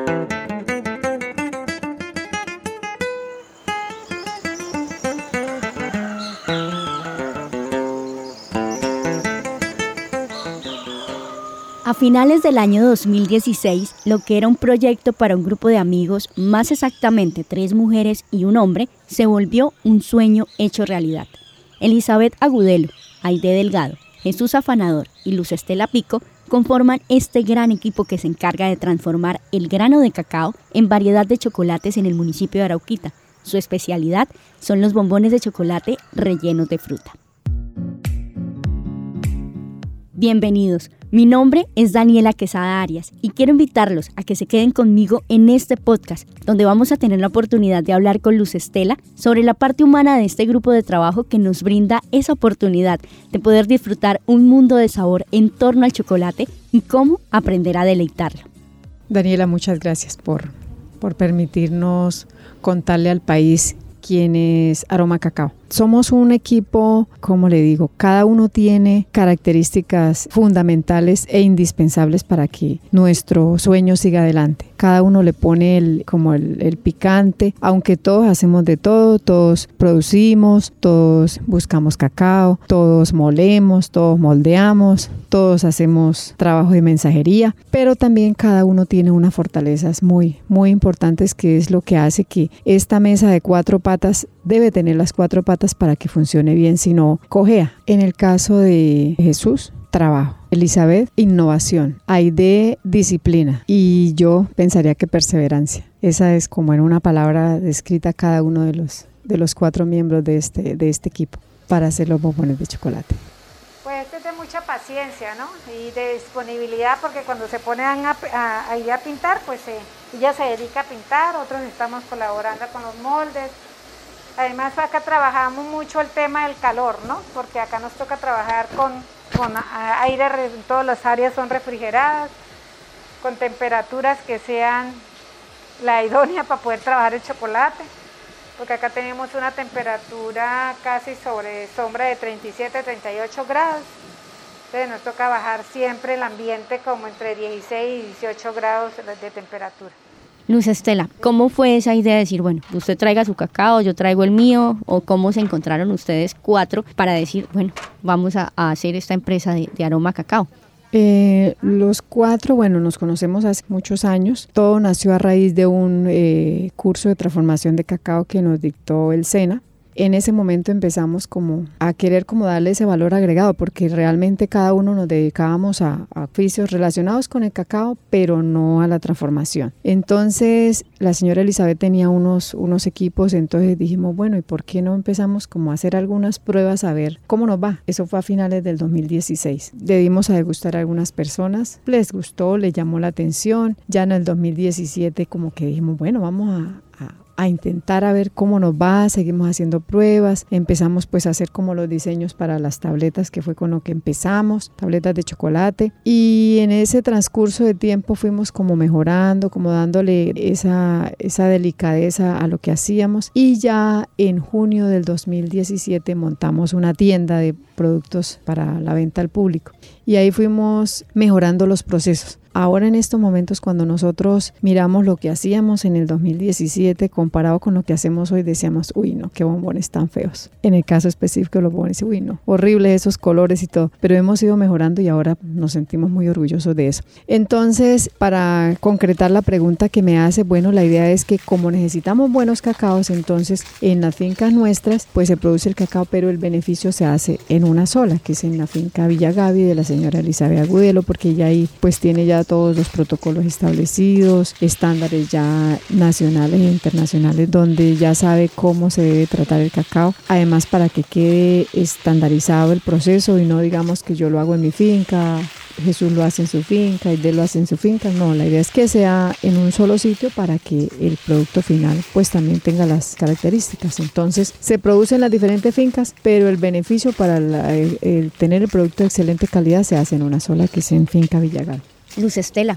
A finales del año 2016, lo que era un proyecto para un grupo de amigos, más exactamente 3 mujeres y un hombre, se volvió un sueño hecho realidad. Elizabeth Agudelo, Aide Delgado, Jesús Afanador y Luz Estela Pico conforman este gran equipo que se encarga de transformar el grano de cacao en variedad de chocolates en el municipio de Arauquita. Su especialidad son los bombones de chocolate rellenos de fruta. Bienvenidos, mi nombre es Daniela Quesada Arias y quiero invitarlos a que se queden conmigo en este podcast, donde vamos a tener la oportunidad de hablar con Luz Estela sobre la parte humana de este grupo de trabajo que nos brinda esa oportunidad de poder disfrutar un mundo de sabor en torno al chocolate y cómo aprender a deleitarlo. Daniela, muchas gracias por permitirnos contarle al país quién es Aroma Cacao. Somos un equipo, como le digo, cada uno tiene características fundamentales e indispensables para que nuestro sueño siga adelante. Cada uno le pone el picante, aunque todos hacemos de todo, todos producimos, todos buscamos cacao, todos molemos, todos moldeamos, todos hacemos trabajo de mensajería, pero también cada uno tiene unas fortalezas muy, muy importantes, que es lo que hace que esta mesa de 4 patas debe tener las 4 patas para que funcione bien, si no cojea. En el caso de Jesús, trabajo. Elizabeth, innovación. Aide, disciplina. Y yo pensaría que perseverancia. Esa es como en una palabra descrita cada uno de los 4 miembros de este equipo para hacer los bombones de chocolate. Pues es de mucha paciencia, ¿no? Y de disponibilidad, porque cuando se ponen a ir a pintar, pues ella se dedica a pintar, otros estamos colaborando con los moldes. Además acá trabajamos mucho el tema del calor, ¿no? Porque acá nos toca trabajar con aire, todas las áreas son refrigeradas, con temperaturas que sean la idónea para poder trabajar el chocolate, porque acá tenemos una temperatura casi sobre sombra de 37, 38 grados. Entonces nos toca bajar siempre el ambiente como entre 16 y 18 grados de temperatura. Luz Estela, ¿cómo fue esa idea de decir, bueno, usted traiga su cacao, yo traigo el mío, o cómo se encontraron ustedes 4 para decir, bueno, vamos a hacer esta empresa de Aroma Cacao? Los 4, bueno, nos conocemos hace muchos años. Todo nació a raíz de un curso de transformación de cacao que nos dictó el SENA. En ese momento empezamos como a querer como darle ese valor agregado, porque realmente cada uno nos dedicábamos a oficios relacionados con el cacao, pero no a la transformación. Entonces la señora Elizabeth tenía unos equipos, entonces dijimos, bueno, ¿y por qué no empezamos como a hacer algunas pruebas a ver cómo nos va? Eso fue a finales del 2016. Le dimos a degustar a algunas personas, les gustó, les llamó la atención. Ya en el 2017 como que dijimos, bueno, vamos a intentar a ver cómo nos va, seguimos haciendo pruebas, empezamos pues a hacer como los diseños para las tabletas, que fue con lo que empezamos, tabletas de chocolate, y en ese transcurso de tiempo fuimos como mejorando, como dándole esa delicadeza a lo que hacíamos, y ya en junio del 2017 montamos una tienda de productos para la venta al público, y ahí fuimos mejorando los procesos. Ahora en estos momentos, cuando nosotros miramos lo que hacíamos en el 2017 comparado con lo que hacemos hoy, decíamos, uy no, qué bombones tan feos. En el caso específico de los bombones, uy no, horribles esos colores y todo, pero hemos ido mejorando y ahora nos sentimos muy orgullosos de eso. Entonces, para concretar la pregunta que me hace, bueno, la idea es que como necesitamos buenos cacaos, entonces en las fincas nuestras pues se produce el cacao, pero el beneficio se hace en una sola, que es en la finca Villa Gaby de la señora Elizabeth Agudelo, porque ella ahí pues tiene ya todos los protocolos establecidos, estándares ya nacionales e internacionales, donde ya sabe cómo se debe tratar el cacao, además para que quede estandarizado el proceso y no digamos que yo lo hago en mi finca, Jesús lo hace en su finca y él lo hace en su finca. No, la idea es que sea en un solo sitio para que el producto final pues también tenga las características. Entonces se produce en las diferentes fincas, pero el beneficio para el tener el producto de excelente calidad se hace en una sola, que es en Finca Villa Gaby. Luz Estela,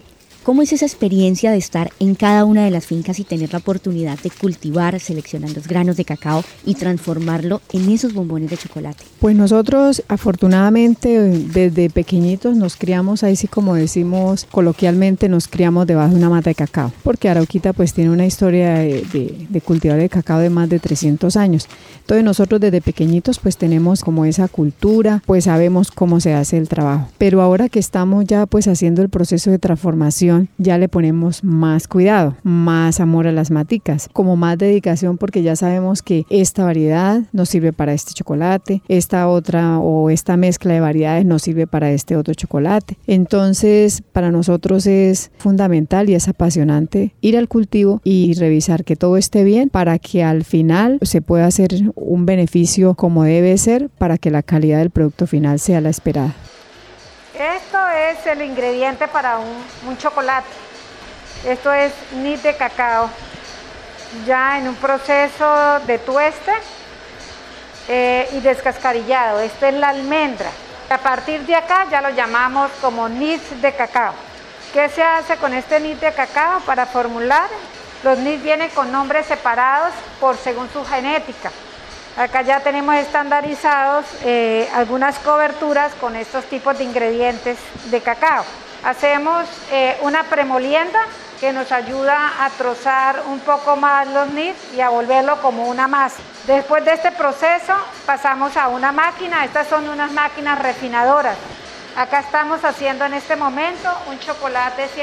¿Cómo es esa experiencia de estar en cada una de las fincas y tener la oportunidad de cultivar, seleccionar los granos de cacao y transformarlo en esos bombones de chocolate? Pues nosotros afortunadamente desde pequeñitos nos criamos, ahí sí como decimos coloquialmente, nos criamos debajo de una mata de cacao, porque Arauquita pues tiene una historia de cultivar el cacao de más de 300 años. Entonces nosotros desde pequeñitos pues tenemos como esa cultura, pues sabemos cómo se hace el trabajo. Pero ahora que estamos ya pues haciendo el proceso de transformación, ya le ponemos más cuidado, más amor a las maticas, como más dedicación, porque ya sabemos que esta variedad nos sirve para este chocolate, esta otra o esta mezcla de variedades nos sirve para este otro chocolate. Entonces para nosotros es fundamental y es apasionante ir al cultivo y revisar que todo esté bien para que al final se pueda hacer un beneficio como debe ser para que la calidad del producto final sea la esperada. Esto es el ingrediente para un chocolate. Esto es nib de cacao, ya en un proceso de tueste y descascarillado. Esta es la almendra. A partir de acá ya lo llamamos como nibs de cacao. ¿Qué se hace con este nib de cacao para formular? Los nibs vienen con nombres separados según su genética. Acá ya tenemos estandarizados algunas coberturas con estos tipos de ingredientes de cacao. Hacemos una premolienda que nos ayuda a trozar un poco más los nibs y a volverlo como una masa. Después de este proceso pasamos a una máquina. Estas son unas máquinas refinadoras. Acá estamos haciendo en este momento un chocolate 100%.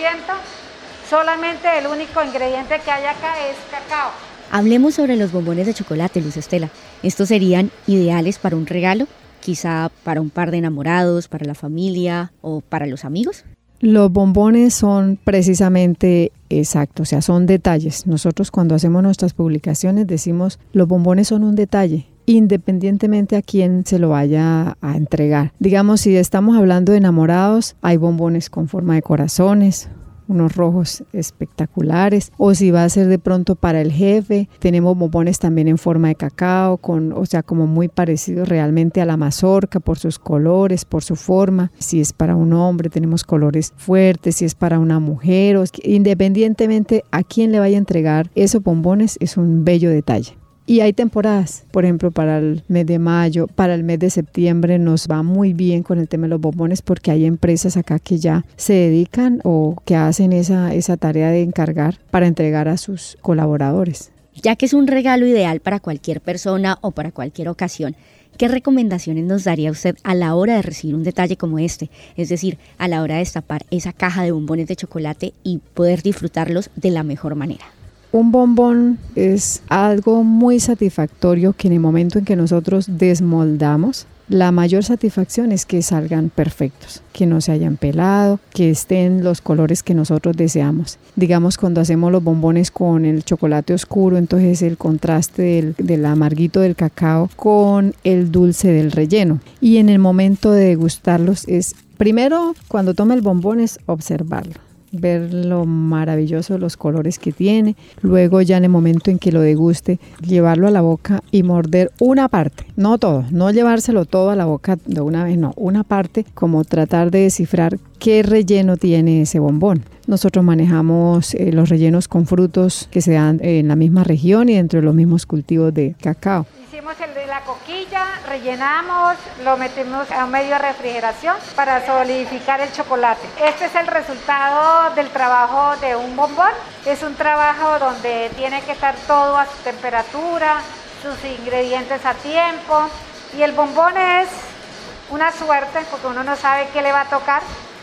Solamente el único ingrediente que hay acá es cacao. Hablemos sobre los bombones de chocolate, Luz Estela. ¿Estos serían ideales para un regalo? Quizá para un par de enamorados, para la familia o para los amigos. Los bombones son precisamente exactos, o sea, son detalles. Nosotros cuando hacemos nuestras publicaciones decimos los bombones son un detalle, independientemente a quién se lo vaya a entregar. Digamos, si estamos hablando de enamorados, hay bombones con forma de corazones, unos rojos espectaculares, o si va a ser de pronto para el jefe, tenemos bombones también en forma de cacao, o sea, como muy parecidos realmente a la mazorca por sus colores, por su forma. Si es para un hombre tenemos colores fuertes, si es para una mujer, independientemente a quién le vaya a entregar esos bombones, es un bello detalle. Y hay temporadas, por ejemplo, para el mes de mayo, para el mes de septiembre nos va muy bien con el tema de los bombones porque hay empresas acá que ya se dedican o que hacen esa tarea de encargar para entregar a sus colaboradores. Ya que es un regalo ideal para cualquier persona o para cualquier ocasión, ¿qué recomendaciones nos daría usted a la hora de recibir un detalle como este? Es decir, a la hora de destapar esa caja de bombones de chocolate y poder disfrutarlos de la mejor manera. Un bombón es algo muy satisfactorio que en el momento en que nosotros desmoldamos, la mayor satisfacción es que salgan perfectos, que no se hayan pelado, que estén los colores que nosotros deseamos. Digamos, cuando hacemos los bombones con el chocolate oscuro, entonces el contraste del amarguito del cacao con el dulce del relleno. Y en el momento de degustarlos es, primero, cuando toma el bombón es observarlo, ver lo maravilloso, los colores que tiene, luego ya en el momento en que lo deguste, llevarlo a la boca y morder una parte, no todo, no llevárselo todo a la boca de una vez, no, una parte, como tratar de descifrar qué relleno tiene ese bombón. Nosotros manejamos los rellenos con frutos que se dan en la misma región y dentro de los mismos cultivos de cacao. Hicimos el de la coquilla, rellenamos, lo metimos a un medio de refrigeración para solidificar el chocolate. Este es el resultado del trabajo de un bombón. Es un trabajo donde tiene que estar todo a su temperatura, sus ingredientes a tiempo. Y el bombón es una suerte porque uno no sabe qué le va a tocar.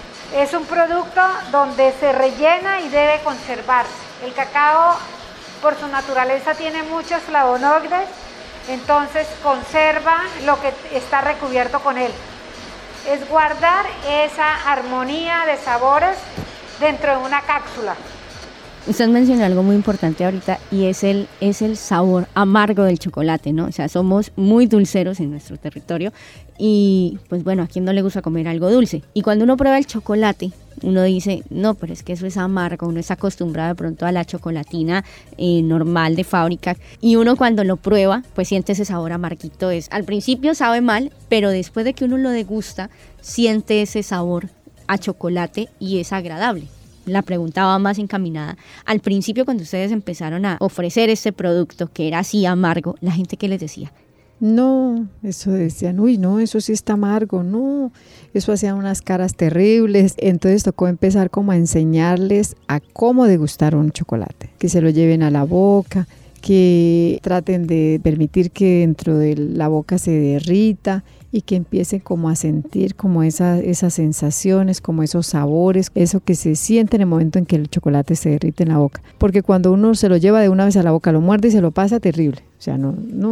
Es un producto donde se rellena y debe conservarse. El cacao, por su naturaleza, tiene muchos flavonoides, entonces conserva lo que está recubierto con él. Es guardar esa armonía de sabores dentro de una cápsula. Usted mencionó algo muy importante ahorita y es el sabor amargo del chocolate, ¿no? O sea, somos muy dulceros en nuestro territorio y pues bueno, ¿a quién no le gusta comer algo dulce? Y cuando uno prueba el chocolate, uno dice, no, pero es que eso es amargo, uno está acostumbrado de pronto a la chocolatina normal de fábrica y uno cuando lo prueba, pues siente ese sabor amarguito. Al principio sabe mal, pero después de que uno lo degusta, siente ese sabor a chocolate y es agradable. la pregunta va más encaminada. Al principio, cuando ustedes empezaron a ofrecer este producto, que era así amargo, ¿la gente qué les decía? No, eso decían, uy, no, eso sí está amargo, no, eso hacían unas caras terribles. Entonces tocó empezar como a enseñarles a cómo degustar un chocolate, que se lo lleven a la boca, que traten de permitir que dentro de la boca se derrita y que empiecen como a sentir como esas sensaciones, como esos sabores, eso que se siente en el momento en que el chocolate se derrite en la boca. Porque cuando uno se lo lleva de una vez a la boca, lo muerde y se lo pasa, terrible. O sea,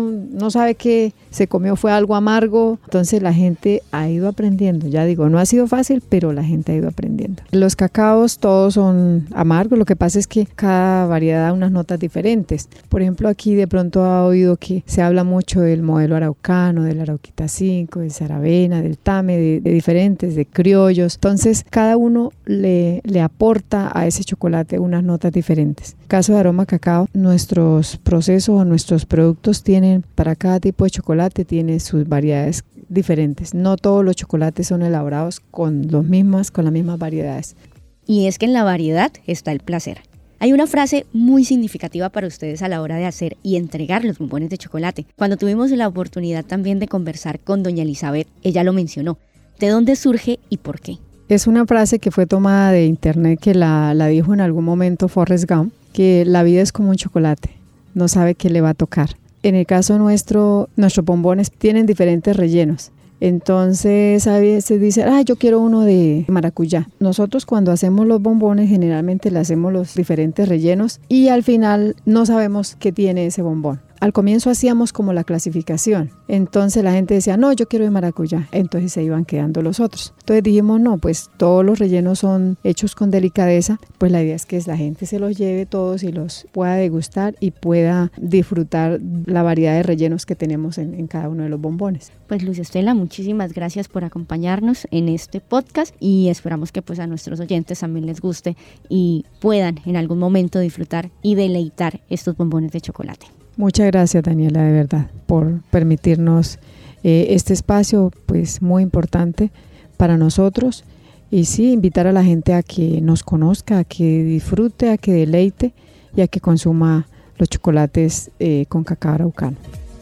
no sabe que se comió, fue algo amargo. Entonces la gente ha ido aprendiendo. Ya digo, no ha sido fácil, pero la gente ha ido aprendiendo. Los cacaos todos son amargos. Lo que pasa es que cada variedad da unas notas diferentes. Por ejemplo, aquí de pronto ha oído que se habla mucho del modelo araucano, del Arauquita 5, del Saravena, del Tame, de diferentes, de criollos. Entonces cada uno le aporta a ese chocolate unas notas diferentes. En el caso de Aroma Cacao, nuestros procesos o nuestros productos tienen, para cada tipo de chocolate tiene sus variedades diferentes. No todos los chocolates son elaborados con las mismas variedades. Y es que en la variedad está el placer. Hay una frase muy significativa para ustedes a la hora de hacer y entregar los bombones de chocolate. Cuando tuvimos la oportunidad también de conversar con doña Elizabeth, ella lo mencionó. ¿De dónde surge y por qué? Es una frase que fue tomada de internet, que la dijo en algún momento Forrest Gump, que la vida es como un chocolate, no sabe qué le va a tocar. En el caso nuestro, nuestros bombones tienen diferentes rellenos. Entonces a veces dice, yo quiero uno de maracuyá. Nosotros cuando hacemos los bombones generalmente le hacemos los diferentes rellenos y al final no sabemos qué tiene ese bombón. Al comienzo hacíamos como la clasificación, entonces la gente decía, no, yo quiero de maracuyá, entonces se iban quedando los otros. Entonces dijimos, no, pues todos los rellenos son hechos con delicadeza, pues la idea es que la gente se los lleve todos y los pueda degustar y pueda disfrutar la variedad de rellenos que tenemos en cada uno de los bombones. Pues Luz Estela, muchísimas gracias por acompañarnos en este podcast y esperamos que pues a nuestros oyentes también les guste y puedan en algún momento disfrutar y deleitar estos bombones de chocolate. Muchas gracias, Daniela, de verdad, por permitirnos este espacio, pues muy importante para nosotros. Y sí, invitar a la gente a que nos conozca, a que disfrute, a que deleite y a que consuma los chocolates con cacao araucano.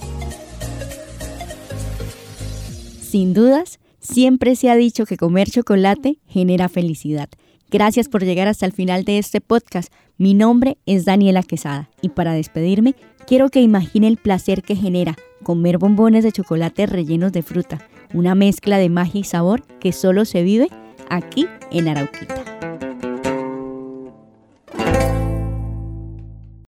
Sin dudas, siempre se ha dicho que comer chocolate genera felicidad. Gracias por llegar hasta el final de este podcast. Mi nombre es Daniela Quesada y para despedirme quiero que imagine el placer que genera comer bombones de chocolate rellenos de fruta, una mezcla de magia y sabor que solo se vive aquí en Arauquita.